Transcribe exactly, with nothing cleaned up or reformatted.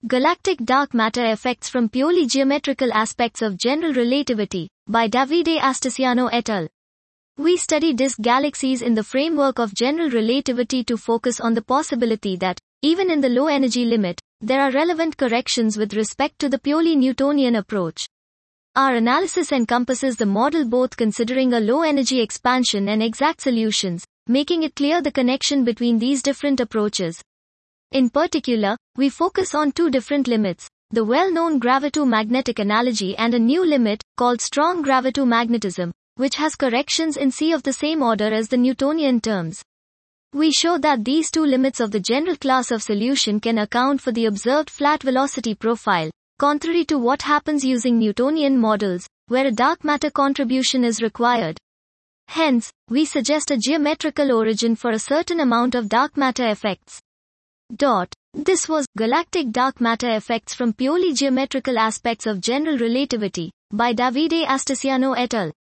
Galactic Dark Matter Effects from Purely Geometrical Aspects of General Relativity, by Davide Astesiano et al. We study disk galaxies in the framework of general relativity to focus on the possibility that, even in the low energy limit, there are relevant corrections with respect to the purely Newtonian approach. Our analysis encompasses the model both considering a low energy expansion and exact solutions, making it clear the connection between these different approaches. In particular, we focus on two different limits, the well-known gravitomagnetic analogy and a new limit, called strong gravitomagnetism, which has corrections in C of the same order as the Newtonian terms. We show that these two limits of the general class of solution can account for the observed flat velocity profile, contrary to what happens using Newtonian models, where a dark matter contribution is required. Hence, we suggest a geometrical origin for a certain amount of dark matter effects. Dot. This was Galactic Dark Matter Effects from Purely Geometrical Aspects of General Relativity, by Davide Astesiano et al.